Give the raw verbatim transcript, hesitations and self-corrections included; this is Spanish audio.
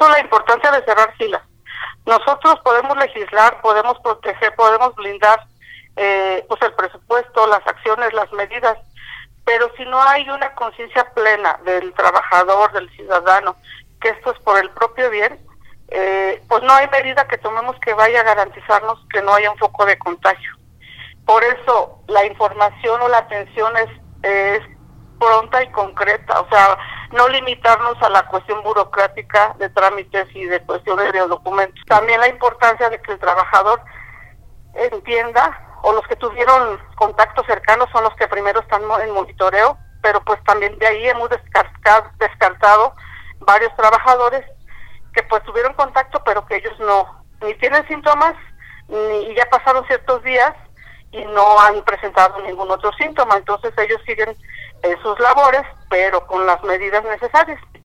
eso la importancia de cerrar filas. Nosotros podemos legislar, podemos proteger, podemos blindar eh, pues el presupuesto, las acciones, las medidas, pero si no hay una conciencia plena del trabajador, del ciudadano, que esto es por el propio bien, eh, pues no hay medida que tomemos que vaya a garantizarnos que no haya un foco de contagio. Por eso la información o la atención es, es pronta y concreta, o sea, no limitarnos a la cuestión burocrática de trámites y de cuestiones de documentos. También la importancia de que el trabajador entienda, o los que tuvieron contactos cercanos son los que primero están en monitoreo, pero pues también de ahí hemos descartado, descartado varios trabajadores que pues tuvieron contacto, pero que ellos no, ni tienen síntomas, ni ya pasaron ciertos días y no han presentado ningún otro síntoma, entonces ellos siguen eh, sus labores, pero con las medidas necesarias.